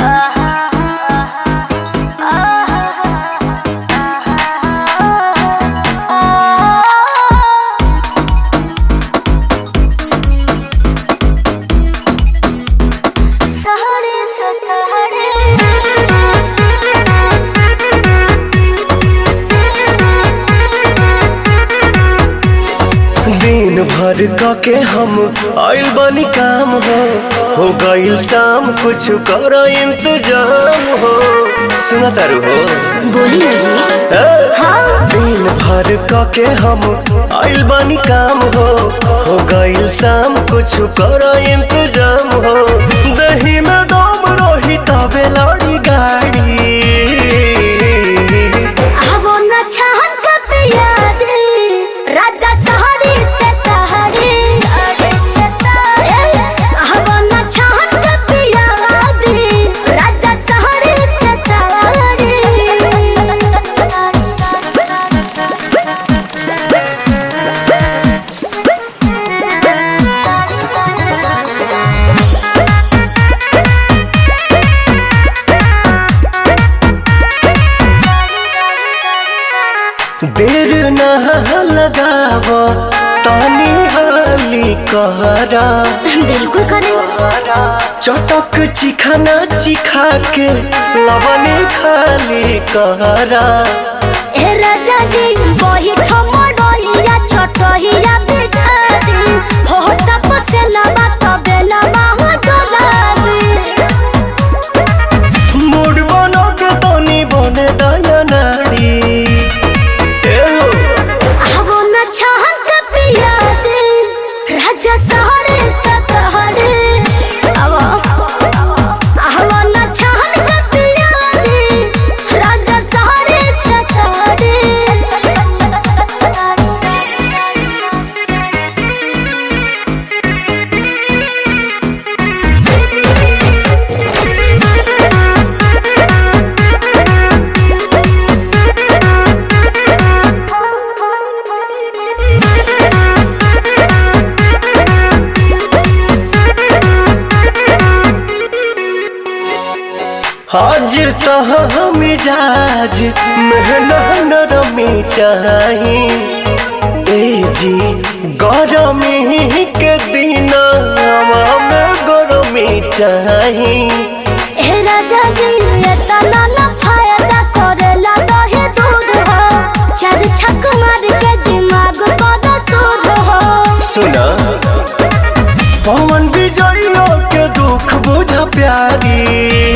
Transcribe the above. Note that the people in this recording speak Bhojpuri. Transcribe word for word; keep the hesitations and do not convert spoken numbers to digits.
दिन भर के हम आइल बानी काम हो हो गइल शाम कुछ कर इंतजाम हो। सुना तारू हो बोली ना जी। हाँ। दिन भर के हम आइल बानी काम हो हो गइल शाम कुछ कर इंतजाम हो। दही में दम रही तबे लड़ी गाड़ी राजा सहरी से तहरी हवना छहन के पिया दी राजा सहरी से तहरी। देर ना लगाव तानी हाली कहरा बिल्कुल करे चटक चिखाना चिखा के लवने खाली कहरा। ए राजा जी वही ठमडोहिया छोटहिया बिछा दी हो तपसे लबा तबे लबा हो डोलाबी मूड बनो के तनी बने दया नाड़ी छहन के पिया दे राजा सहरे सतहरे हवना छहन के पिया दे राजा सहरे सतहरे। हाजिर तह मिजाज मेहना नरमी चाही ए जी गरमी के दिन में गरमी चाही। ए राजा जी ये तना ना फायदा करेला दहे दूध हो चार छक मार के दिमाग बड़ा सूद हो। सुना पवन विजयो के दुख बुझा प्यारी